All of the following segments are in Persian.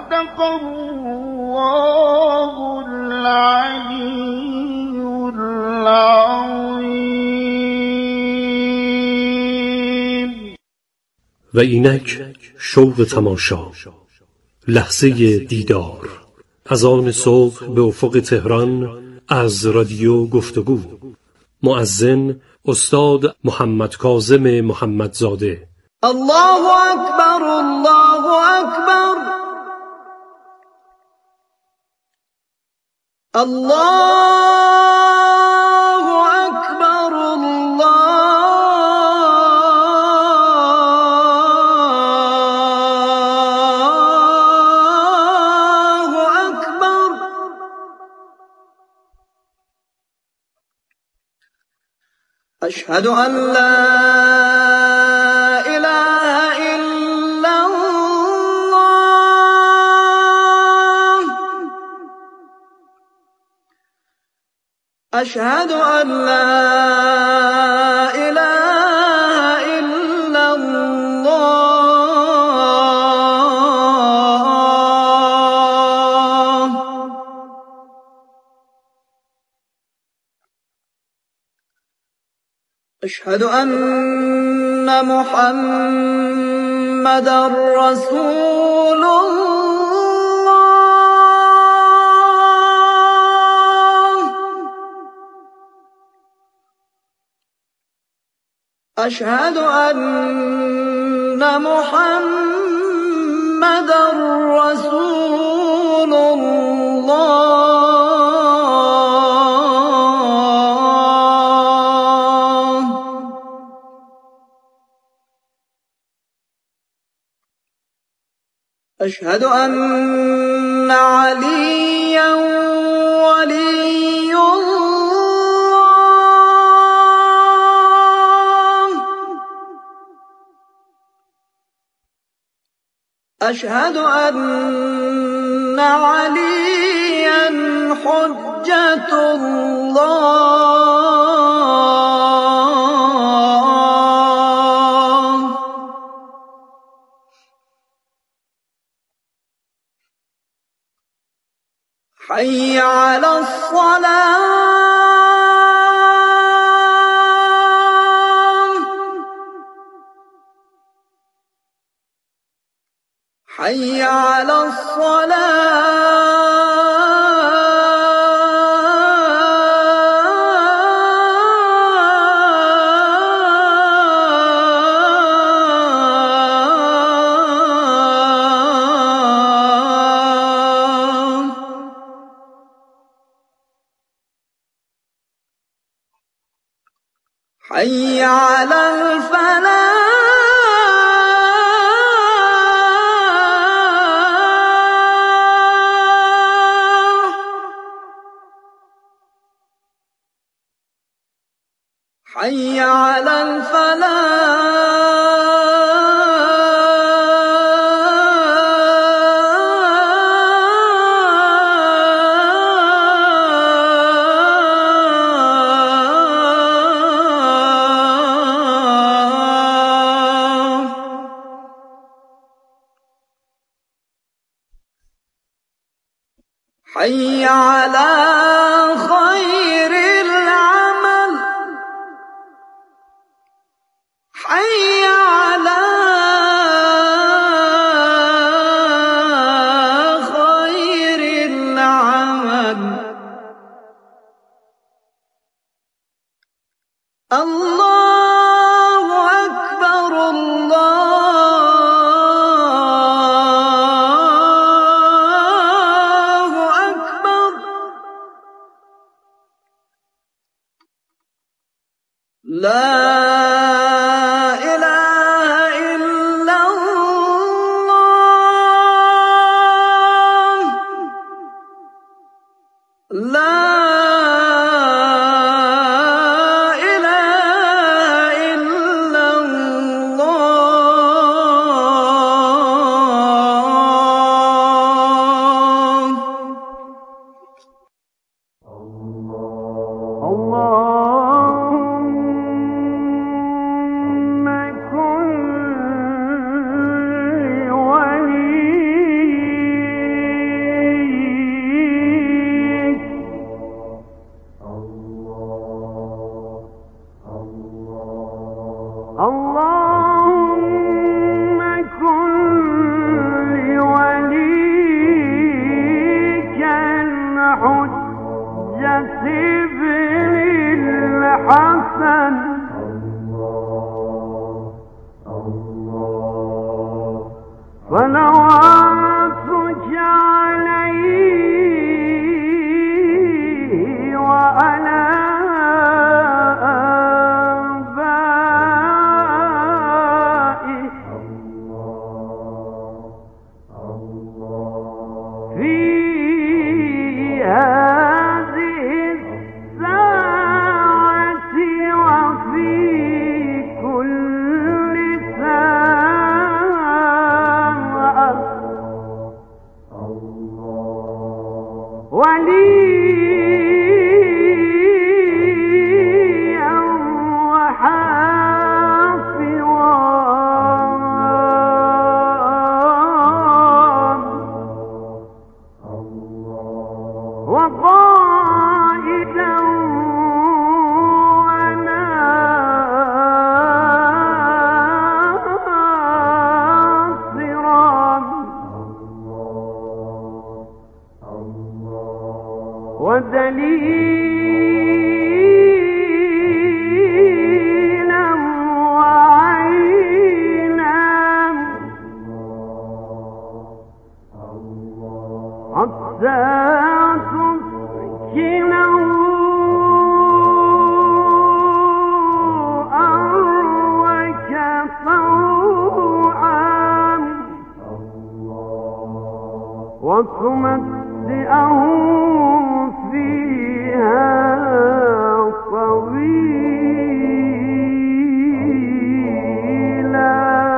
صدق الله العلي العظیم. و اینک شوق تماشا، لحظه دیدار، از آن صبح به افق تهران از رادیو گفتگو. مؤذن استاد محمد کاظم محمدزاده. الله اکبر، الله اکبر، الله اکبر، الله اکبر. اشهد ان لا أشهد أن لا إله إلا الله. أشهد أن محمدًا رسول الله. أشهد أن محمدًا رسول الله. أشهد أن عليًّا ولي أشهد أن عليًّا حجة الله. حي على الصلاة، حي على الصلاة. حي على الفلاح، حي على الفلاح. حي على خير العمل، حي على خير العمل. الله أكبر، الله أكبر. لا إله إلا الله، لا إله إلا الله. اللهم كن ولي اللهم كن لوليك الحجة ابن الحسن صلواتك عليه وعلى وليا وحافظا وقائدا ودليلا وعينا حتى تسكنه أرضك طوعا وتمتعه فيها طويلا.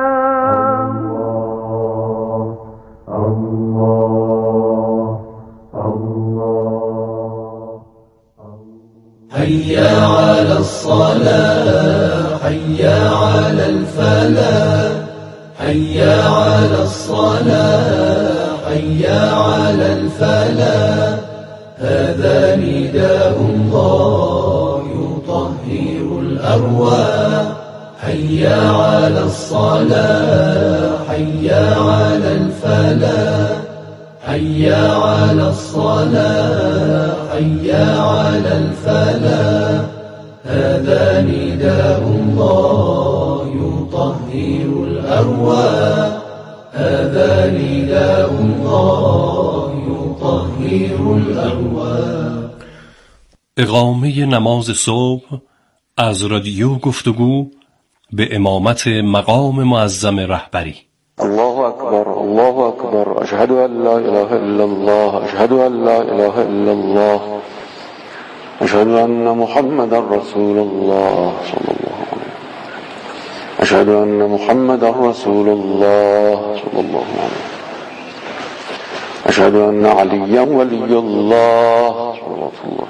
حيا على الصلاة حيا على الفلاح حيا على الصلاة حيا على الفلاح هذا نداء الله يطهر الأرواح حيا على الصلاة حيا على الفلاح حيا على الصلاة حيا على الفلاح هذا نداء الله يطهر الأرواح هذا نداء الله يطهر الأرواح. اقامه نماز صبح از رادیو گفتگو به امامت مقام معظم رهبری. الله أكبر الله أكبر أشهد أن لا إله إلا الله أشهد أن لا إله إلا الله أشهد أن محمد رسول الله صلى الله عليه وسلم أشهد أن محمد رسول الله صلى الله عليه وسلم أشهد أن عليا ولي الله صلى الله عليه وسلم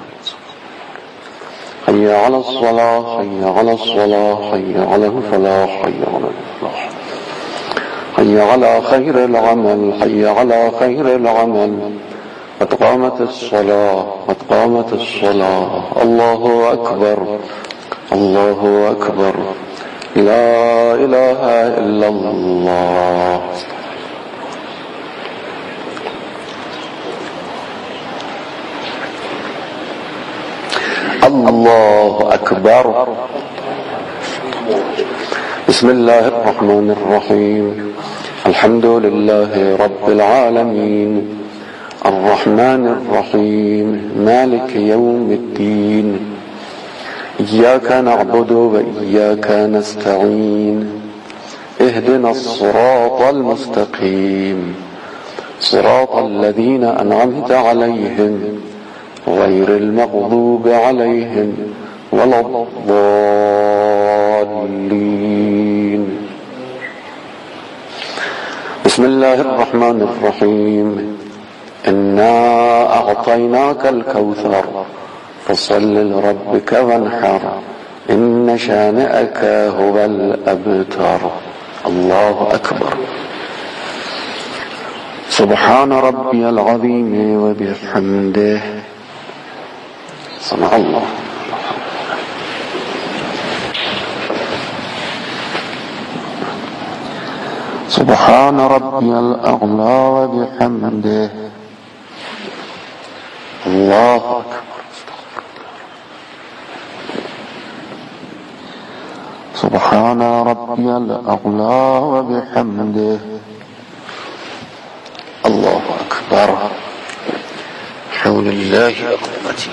حي على الصلاة حي على الصلاة حي على الفلاح حي على الفلاح حي على خير العمل حي على خير العمل قد قامت الصلاة قد قامت الصلاة الله أكبر الله أكبر لا إله إلا الله. الله أكبر. بسم الله الرحمن الرحيم الحمد لله رب العالمين الرحمن الرحيم مالك يوم الدين إياك نعبد وإياك نستعين اهدنا الصراط المستقيم صراط الذين أنعمت عليهم غير المغضوب عليهم ولا الضالين. بسم الله الرحمن الرحيم إنا أعطيناك الكوثر فصل لربك وانحر إن شانئك هو الأبتر. الله أكبر. سبحان ربي العظيم وبحمده صنع الله. سبحان ربي الأعلى وبحمده الله أكبر. سبحان ربي الأعلى وبحمده الله أكبر. حول الله قوته.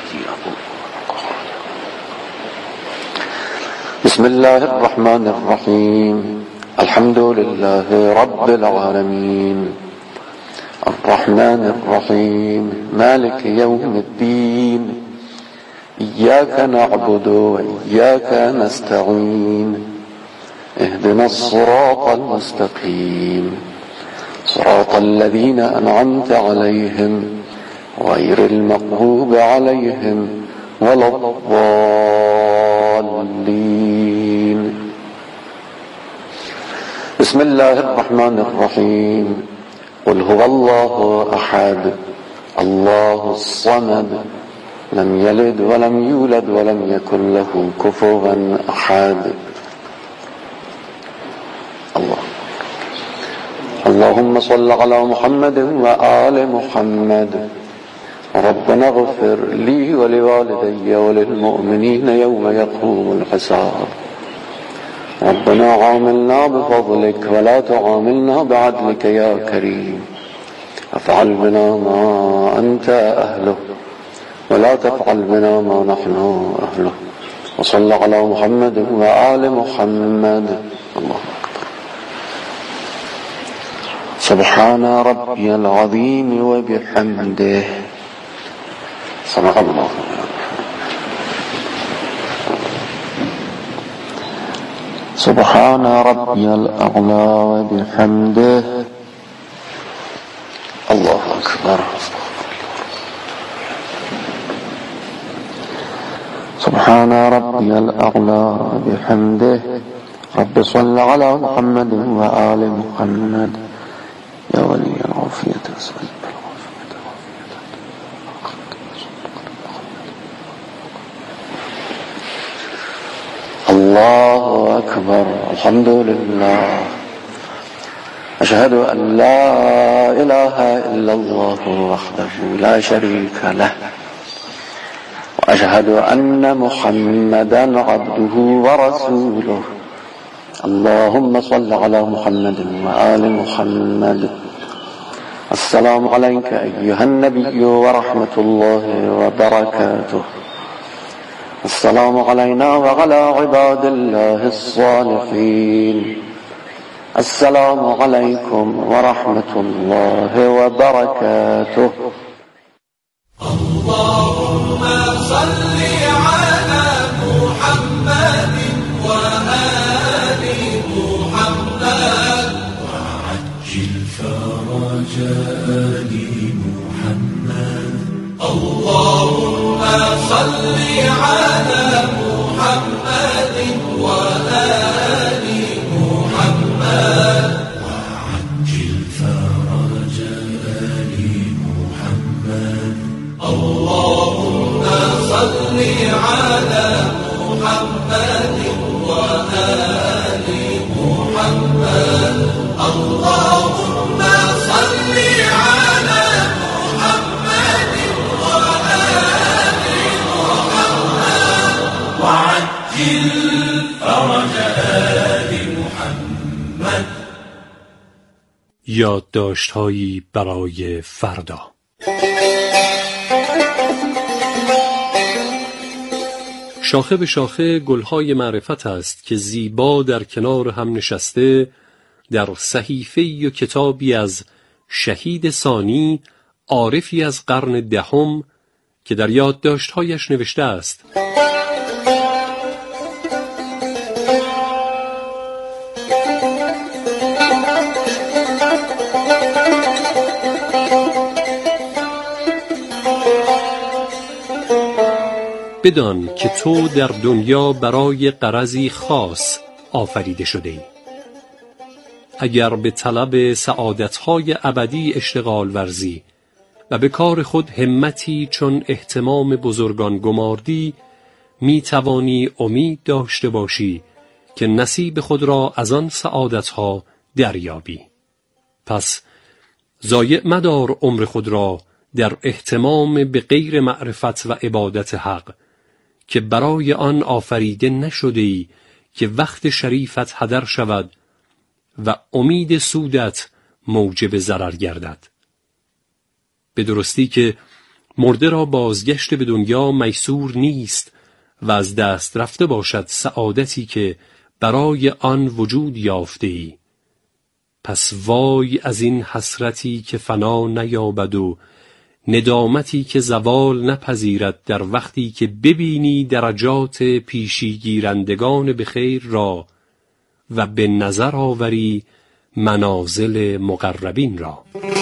بسم الله الرحمن الرحيم. الحمد لله رب العالمين الرحمن الرحيم مالك يوم الدين إياك نعبد وإياك نستعين اهدنا الصراط المستقيم صراط الذين أنعمت عليهم غير المغضوب عليهم ولا الضالين. بسم الله الرحمن الرحيم. قل هو الله أحد الله الصمد لم يلد ولم يولد ولم يكن له كفوا أحد. اللهم صل على محمد وآل محمد. ربنا اغفر لي ولوالدي وللمؤمنين يوم يقوم الحساب. ربنا عاملنا بفضلك ولا تعاملنا بعدلك يا كريم. افعل بنا ما أنت أهله ولا تفعل بنا ما نحن أهله. وصل على محمد وآل محمد. الله أكبر. سبحان ربي العظيم وبحمده. صدق الله. سبحان ربي الأعلى وبحمده الله أكبر. سبحان ربي الأعلى وبحمده. رب صل على محمد وآل محمد يا ولي العافية أسأل. الله أكبر. الحمد لله. أشهد أن لا إله إلا الله وحده لا شريك له وأشهد أن محمدا عبده ورسوله. اللهم صل على محمد وآل محمد. السلام عليك أيها النبي ورحمة الله وبركاته. السلام علينا وعلى عباد الله الصالحين. السلام عليكم ورحمة الله وبركاته. اللهم صل على محمد وآل محمد وعجل فرج آل محمد. اللهم صل على محمد وآل محمد وعجل فرج آل محمد. اللهم صل على محمد وآل محمد. اللهم صل على محمد وآل محمد وعجل فرج آل محمد. یادداشت‌هایی برای فردا. شاخه به شاخه گلهای معرفت است که زیبا در کنار هم نشسته در صحیفه‌ای و کتابی از شهید ثانی، عارفی از قرن دهم، که در یادداشت‌هایش نوشته است: بدان که تو در دنیا برای غرضی خاص آفریده شده ای. اگر به طلب سعادتهای ابدی اشتغال ورزی و به کار خود همتی چون اهتمام بزرگان گماردی، می توانی امید داشته باشی که نصیب خود را از آن سعادتها دریابی. پس ضایع مدار عمر خود را در اهتمام به غیر معرفت و عبادت حق که برای آن آفریده نشده‌ای که وقت شریفت هدر شود و امید سودت موجب ضرر گردد. به درستی که مرده را بازگشت به دنیا میسور نیست و از دست رفته باشد سعادتی که برای آن وجود یافته‌ای. پس وای از این حسرتی که فنا نیابد و ندامتی که زوال نپذیرد در وقتی که ببینی درجات پیشی گیرندگان به خیر را و به نظر آوری منازل مقربین را.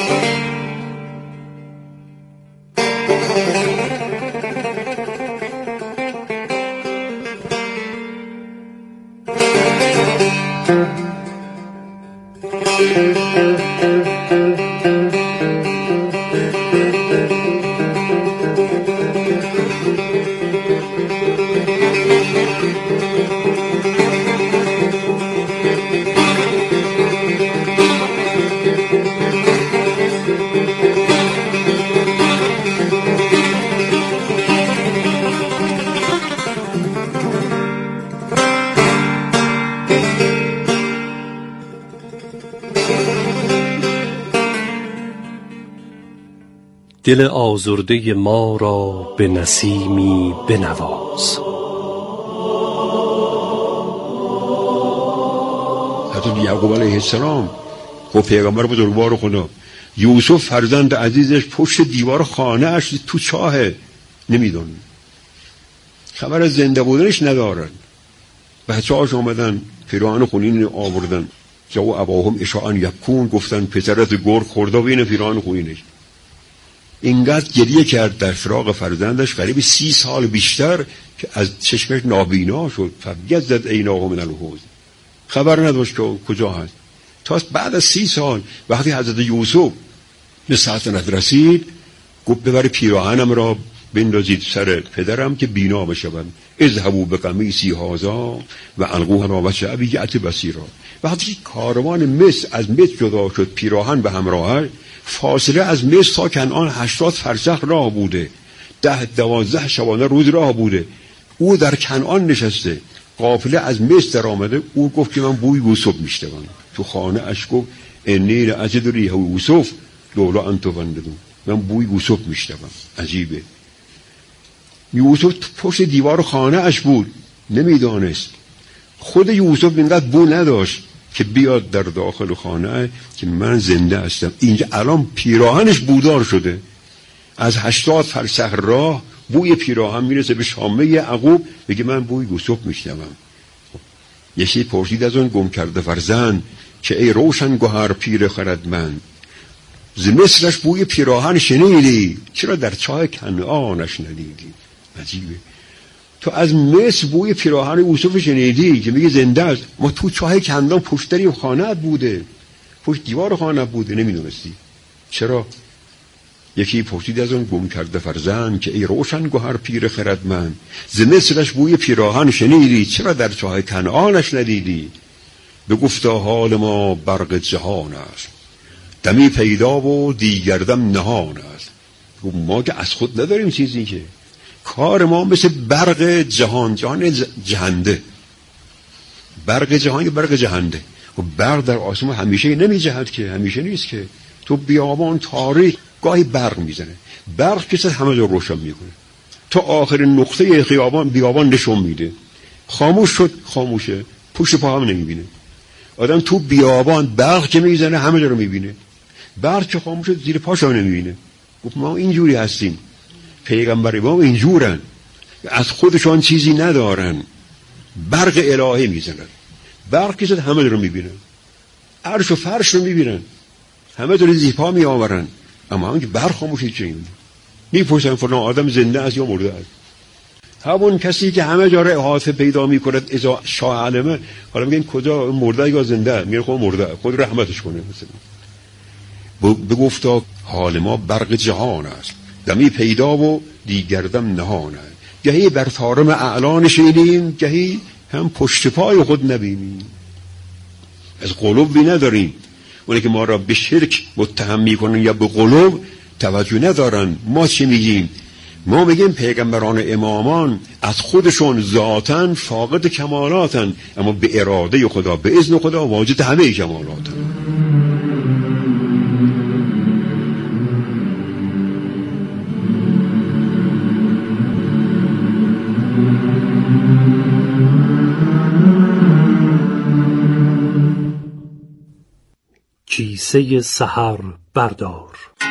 دل آزرده ما را به نسیمی بنواز. حضرت یعقوب علیه السلام و پیغمبر بزرگوار خدا، یوسف فرزند عزیزش پشت دیوار خانه اش تو چاهه، نمیدونن، خبر از زنده بودنش ندارن. بچه هاش آمدن پیراهن خونین آوردن، جاو اباهم اشاعن یبکون، گفتن پسرت گرگ خورده بین پیراهن خونینش. اینقدر گریه کرد در فراق فرزندش قریب 30 سال بیشتر که از چشمش نابینا شد. فبیضت عیناه من الحزن، خبر نداشت که کجا هست. تا بعد از 30 سال وقتی حضرت یوسف به سلطنت رسید، گفت ببر پیراهنم را بندازید سر پدرم که بینا بشوم. اذهبوا بقمیصی هذا و القوه علی وجه ابی یأتی بصیرا. وقتی کاروان مصر از مصر جدا شد، پیراهن به همراهش، فاصله از مصر تا کنعان 80 فرسخ راه بوده، 10-12 شبانه روز راه بوده. او در کنعان نشسته، قافله از مصر در آمده. او گفت که من بوی یوسف میشنوم. تو خانه اش گفت انی لأجد ریح یوسف لولا ان تفندون، من بوی یوسف میشنوم. عجیبه. یوسف پشت دیوار خانه اش بود، نمیدانست. خود یوسف اینقدر بو نداشت که بیاد در داخل خانه که من زنده هستم. اینجا الان پیراهنش بودار شده، از 80 فرسخ راه بوی پیراهن میرسه به شامه یعقوب، بگه من بوی یوسف میشنوم. یکی پرسید از اون گم کرده فرزند که ای روشن گوهر پیر خردمند، ز مصرش بوی پیراهن شنیدی، چرا در چاه کنعانش ندیدی؟ عجیبه. تو از مصر بوی پیراهن یوسف شنیدی که میگه زنده است، ما تو چاه کنعان پشت در خانه بوده، پشت دیوار خانه بوده، نمیدونستی. چرا؟ یکی پرسید از اون گم کرده فرزند که ای روشن گوهر پیر خردمند، ز مصرش بوی پیراهن شنیدی، چرا در چاه کنعانش ندیدی؟ بگفتا حال ما برق جهان است، دمی پیدا و دیگر دم نهان است. ما که از خود نداریم چیزی، که کار ما مثل برق جهان جهنده. برق جهان یا برق جهنده. و برق در آسمان همیشه نمی جهد، که همیشه نیست. که تو بیابان تاریک گاهی برق میزنه، برق کسی همه جا روشن میکنه، تا آخرین نقطه خیابان بیابان نشون میده. خاموش شد، خاموشه، پشت پا هم نمیبینه. آدم تو بیابان برق که میزنه همه جا رو میبینه، برق که خاموش شد زیر پاش هم نمیبینه. گفت ما اینجوری هستیم، پیغمبر ما اینجورن، از خودشان چیزی ندارن، برق الهی میزنن. برق که زد همه رو میبینن، عرش و فرش رو میبینن، همه رو زیر پا میآورن، اما همون که برق خاموشی چه میبینن. میپرسن فلان آدم زنده است یا مرده است. همون کسی که همه جا را احاطه پیدا میکند اذا شاء علمه، حالا میگن کجا مرده یا زنده، میگن خود مرده، خود رحمتش کنه. مثلا بگفتا حال ما برق جهان است، دمی پیدا و دیگر دم نهان است. گهی بر طارم اعلان شنیدیم، گهی هم پشت پای خود نبینیم. از قلوبی نداریم. اونی که ما را به شرک متهم میکنن یا به غلو توجه ندارن. ما چی میگیم؟ ما میگیم پیغمبران امامان از خودشون ذاتن فاقد کمالاتن، اما به اراده خدا به اذن خدا واجد همه کمالاتن. کیسه سحر بردار.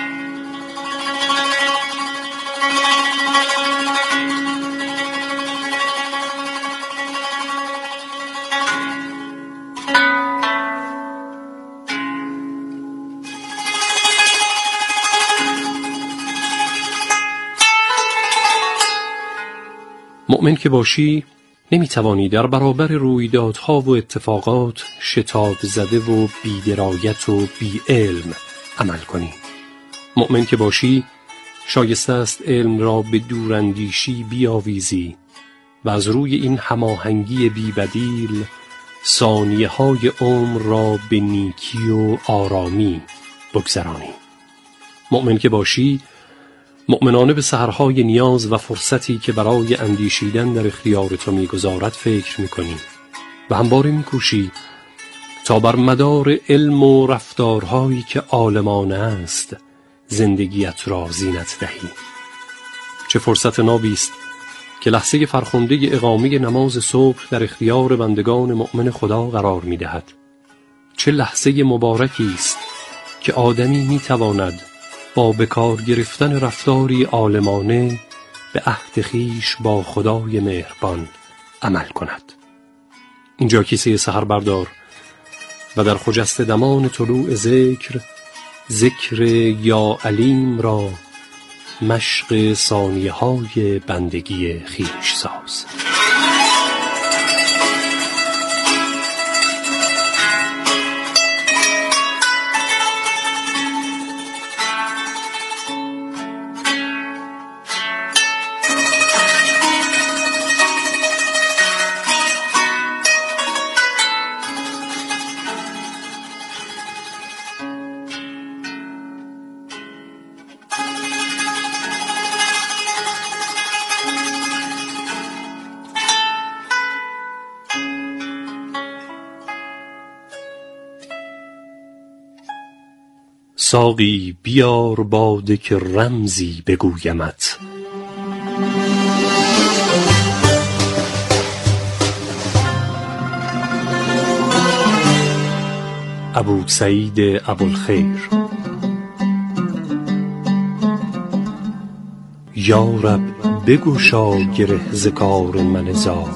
مؤمن که باشی نمیتوانی در برابر رویدادها و اتفاقات شتاب زده و بی‌درایت و بی‌علم عمل کنی. مؤمن که باشی شایسته است علم را به دوراندیشی بیاویزی و از روی این هماهنگی بی‌بدیل ثانیه‌های عمر را به نیکی و آرامی بگذرانی. مؤمن که باشی مؤمنانه به سحرهای نیاز و فرصتی که برای اندیشیدن در اختیار تو می‌گذارد فکر می‌کنی و همواره می‌کوشی تا بر مدار علم و رفتارهایی که عالمانه است زندگیت را زینت دهی. چه فرصت نابی است که لحظه فرخنده اقامه نماز صبح در اختیار بندگان مؤمن خدا قرار می‌دهد. چه لحظه مبارکی است که آدمی می‌تواند با بکار گرفتن رفتاری عالمانه به عهد خویش با خدای مهربان عمل کند. اینجا کیسه سحر بردار و در خجسته دمان طلوع ذکر یا علیم را مشق ثانیه‌های بندگی خویش ساز. ساقی بیار باده که رمزی بگویمت. ابو سعید ابوالخیر. یا رب بگشا گره ز کار من زار،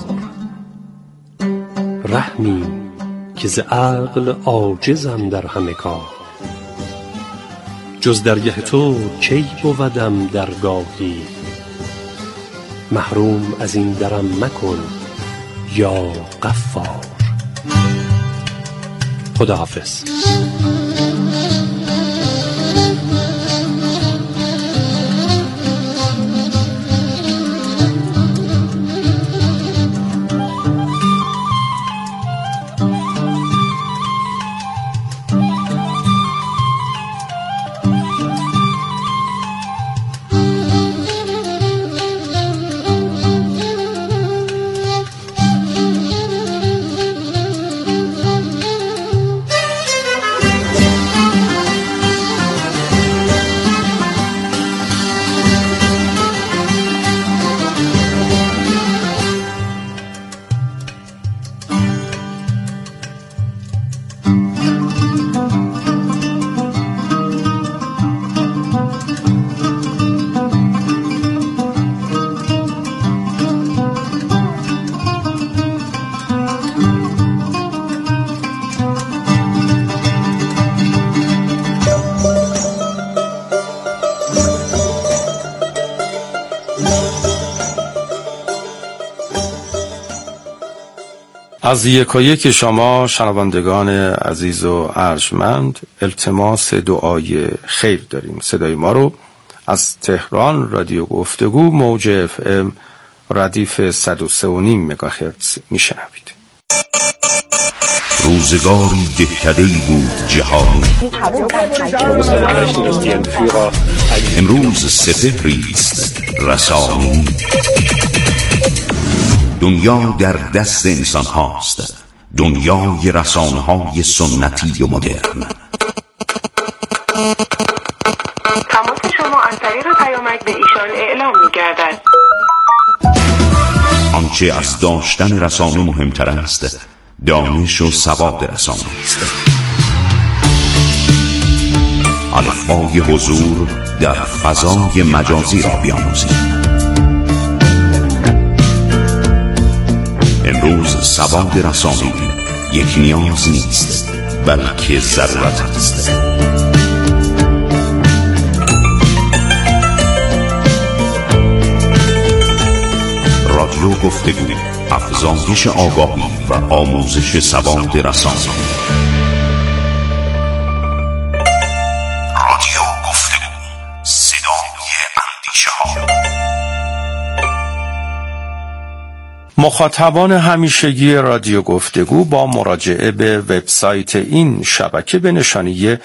رحمی که ز عقل عاجزم در همه کار. جز درگه تو کی بودم درگاهی، محروم از این درم مکن یا غفار. خداحافظ. از یکایک شما شنوندگان عزیز و ارجمند التماس دعای خیر داریم. صدای ما رو از تهران رادیو گفتگو موج FM ردیف 103.5 مگاهرتز میشنوید. روزگاری دهکده‌ای بود جهانی. امروز سپهری است رسانی. دنیا در دست انسان هاست، دنیای رسانه های سنتی و مدرن. تماس شما از طریق پیامک به ایشان اعلام می‌گردد. آنچه از داشتن رسانه مهمتر است، دانش و سواد رسانه است. الفبای حضور در فضای مجازی را بیاموزیم. امروز سواد رسانه‌ای یک نیاز نیست، بلکه ضرورت است. رادیو گفتگو، افزایش آگاهی و آموزش سواد رسانه‌ای. رادیو گفتگو، صدای اندیشه‌ها. مخاطبان همیشگی رادیو گفتگو با مراجعه به وبسایت این شبکه به نشانی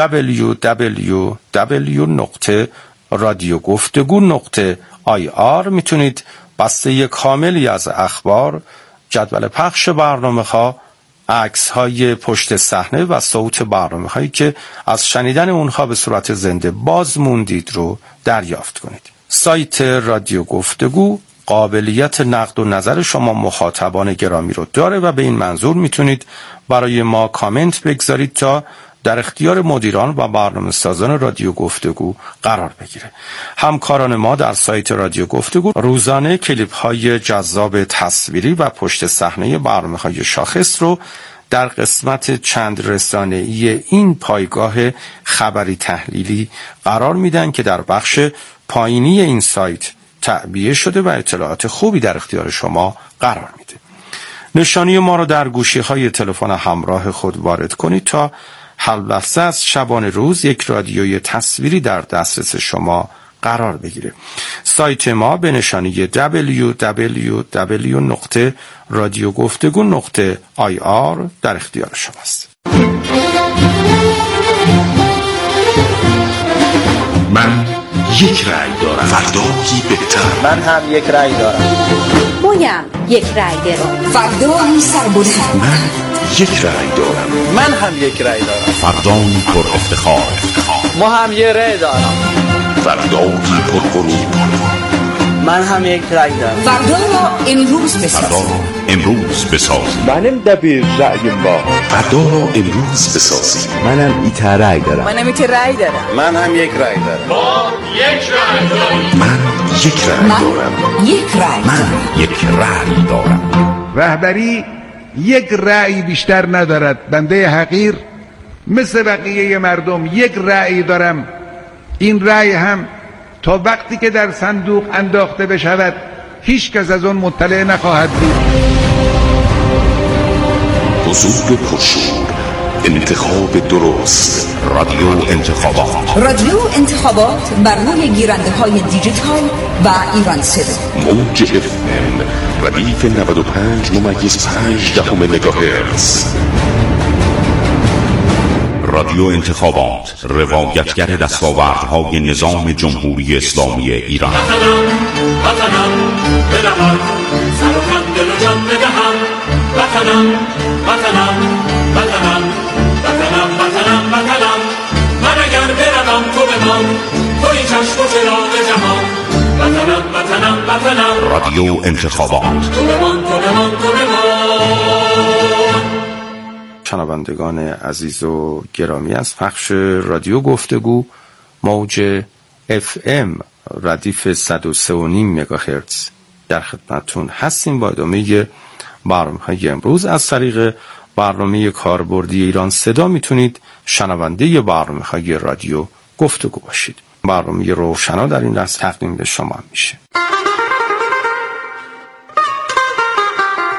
www.radiogoftegu.ir میتونید بسته کاملی از اخبار، جدول پخش برنامه‌ها، عکس‌های پشت صحنه و صوت برنامه‌هایی که از شنیدن اونها به صورت زنده باز موندید رو دریافت کنید. سایت رادیو گفتگو قابلیت نقد و نظر شما مخاطبان گرامی رو داره و به این منظور میتونید برای ما کامنت بگذارید تا در اختیار مدیران و برنامه‌سازان رادیو گفتگو قرار بگیره. همکاران ما در سایت رادیو گفتگو روزانه کلیپ‌های جذاب تصویری و پشت صحنه برنامه‌های شاخص رو در قسمت چند رسانه‌ای این پایگاه خبری تحلیلی قرار میدن که در بخش پایینی این سایت تعبیه شده و اطلاعات خوبی در اختیار شما قرار میده. نشانی ما رو در گوشی‌های تلفن همراه خود وارد کنید تا هر لحظه از شبانه روز یک رادیوی تصویری در دسترس شما قرار بگیره. سایت ما به نشانی www.radiogoftegu.ir در اختیار شماست. من یک رأی دارم، فردایی بهتر. من هم یک رأی دارم. مویم یک رأی دارم. فردایی سربلند. من یک رأی دارم. من هم یک رأی دارم. فردایی پر افتخار. ما هم یک رأی دارم. فردایی پر غرور. من هم یک رأی دارم. فردا را امروز بسازیم. فردا را امروز بسازیم. منم دبیر رأیم با. فردا را امروز بسازیم. منم ایت رأی دارم. منم ایت رأی دارم. من هم یک رأی دارم. ما یک رأی داریم. من یک رأی دارم. یک رأی. من یک رأی دارم. رهبری یک رأی بیشتر ندارد. بنده حقیر مثل بقیه مردم یک رأی دارم. این رأی هم تا وقتی که در صندوق انداخته بشود هیچ کس از اون مطلع نخواهد بود. حضور پرشور، انتخاب درست، رادیو انتخابات. رادیو انتخابات بر روی گیرنده های دیجیتال و ایران 3 موج FM ردیف 95.5 مگاهرتز. رادیو انتخابات، روایتگر دستاوردهای نظام جمهوری اسلامی ایران. وطنم بدهم، سر و خم دل و جان بدهم. وطنم وطنم وطنم وطنم وطنم وطنم. من اگر بروم تو بمان، توی چشم و چراغ جهان. وطنم وطنم وطنم. رادیو انتخابات. تو بمان تو بمان تو بمان. شنوندگان عزیز و گرامی، از پخش رادیو گفتگو موج FM ردیف 103.5 مگاهرتز در خدمتتون هستیم. با ادامه برنامه‌های امروز از طریق برنامه کاربردی ایران صدا میتونید شنونده برنامه‌های رادیو گفتگو باشید. برنامه روشنا در این لحظه تقدیم به شما میشه.